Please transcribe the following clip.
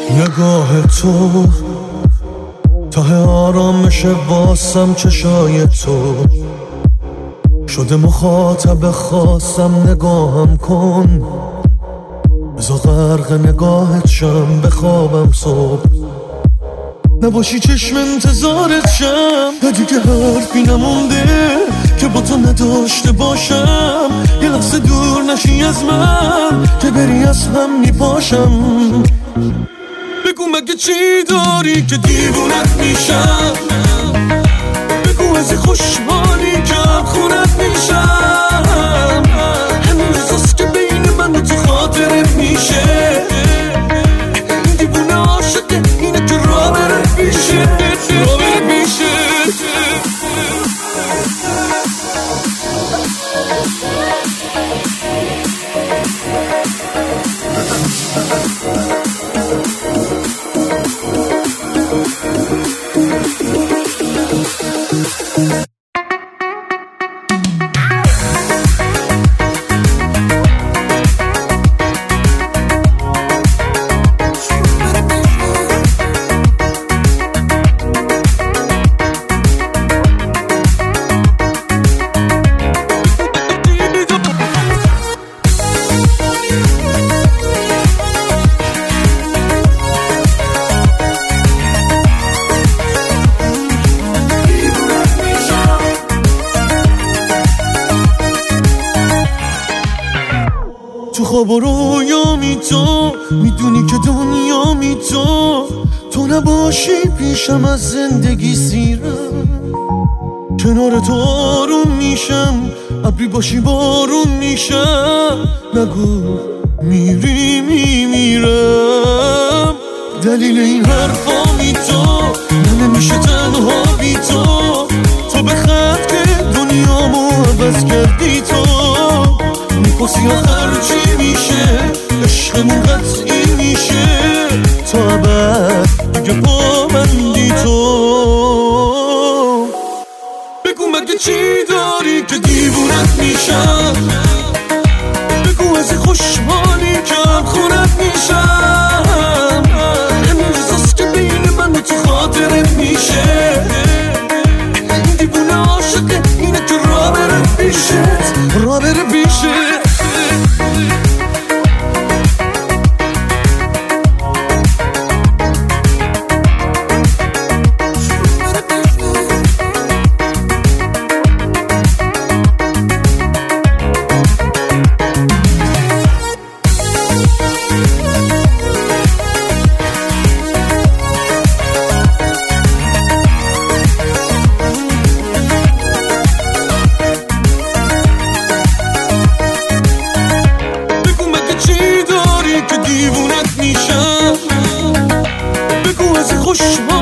نگاه تو ته آرامش واسم، چشای تو شده مخاطب خاصم. نگاهم کن بذار غرق نگاهت شم، بخوابم صبح نباشی چشم انتظارت شم. و دیگه حرفی نمونده که با تو نداشته باشم. یه لحظه دور نشی از من که بری از هم میپاشم. بگو مگه چی داری که دیوونت میشم. بگو از خوشحالی که خونت میشم. همین روزاست که بین من و تو خاطرت میشه. این دیوونه عاشقه اینه که راه بره میشه، راه بره میشه. تو خواب و رویامی تو میدونی که دنیامی تو نباشی پیشم از زندگی سیرم. کنار تو آروم میشم، ابری باشی بارون میشم. نگو میری میمیرم. دلیل این حرفامی تو من نمیشه تنها بی تو. تو به خط که دنیامو عوض کردی تو. میپرسی آخر چی میشه، عشقمون قطعی میشه. تا ابد دیگه پابندی تو. بگو مگه چی داری که دیوونت میشم. بگو از خوشحالی که خونت میشم. همین روزاست که بین من و تو خاطرت میشه. این دیوونه عاشقه اینه که راه بره پیشه، راه بره پیشه. دیوونت میشم. بگو از خوشحال